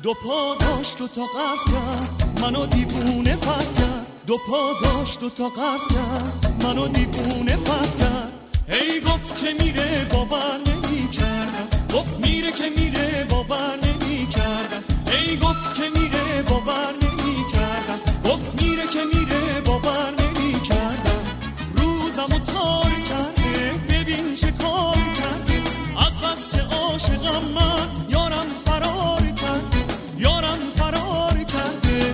دو پا داشت و تا قرض کرد منو دیوونه پس کرد. دو پا داشت و تا قرض کرد منو دیوونه پس کرد. هی گفت که میره باور نمی کردم، گفت میره که میره باور نمی کردم. هی گفت که میره باور نمی کردم، گفت میره که میره باور نمی کردم. روزمو تار کرده ببین چه کار کرده، از بس که عاشقم من یارم فرار کرده، یارم فرار کرده.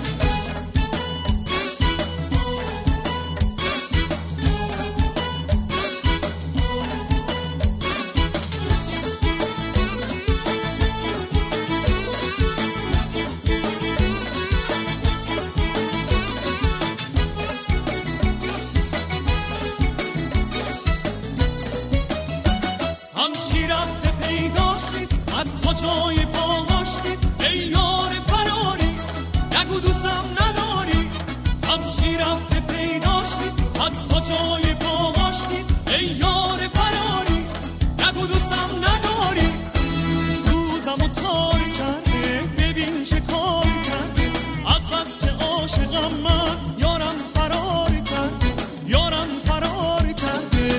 همچی رفته پیداش نیست، حتی جای پاهاش نیست. ای یار فراری نگو دوستم نداری. همچی رفته پیداش نیست، حتی جای پاهاش نیست. ای یار فراری نگو دوستم نداری. روزمو تار کرده ببین چه کار کرده، از بس که عاشقم من یارم فرار کرده، یارم فرار کرده.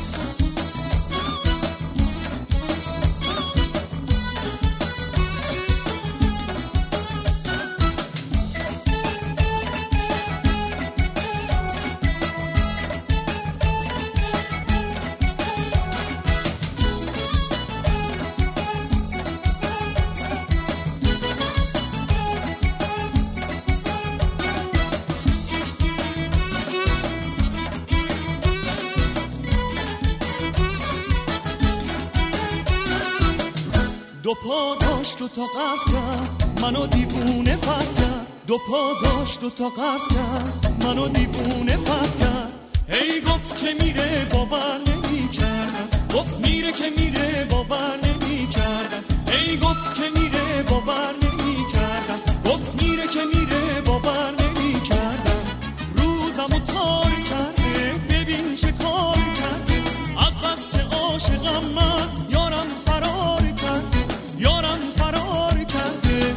دو پا داشت و تا قرض کرد منو دیوونه پس کرد. دو پا داشت و تا قرض کرد منو دیوونه پس کرد. هی گفت که میره باور نمی کردم، گفت میره که میره باور نمی کردم. هی گفت که میره باور نمی کردم، گفت میره که میره باور نمی کردم. روزمو تار کرده ببین چه کار کرده، از بس که عاشقم من یارم فرار کرده، یارم فرار کرده.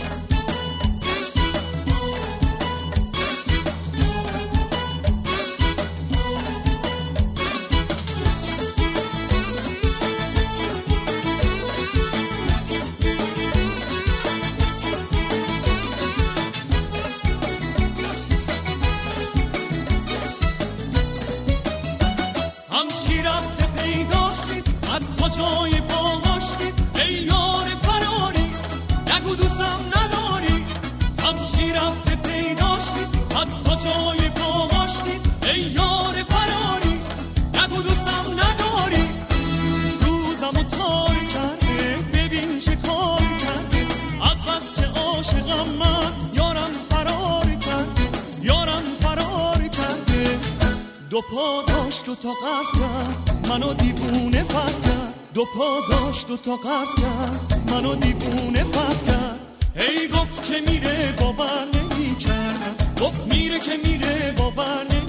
همچی رفته پیداش نیست، حتی جای پاهاش نیست. ای یار فراری نگو دوستم نداری. همچی رفته پیداش نیست، حتی جای پاهاش نیست. ای یار فراری نگو دوستم نداری. روزمو تار کرده ببین چه کار کرده، از بس که عاشقم من یارم فرار کرده، یارم فرار کرده. دو پا داشت و تا قرض کرد منو دیوونه پس کرد. دو پا داشت و تا قرض کرد منو دیوونه پس کرد. هی گفت که میره باور نمی کردم، گفت میره که میره باور نمی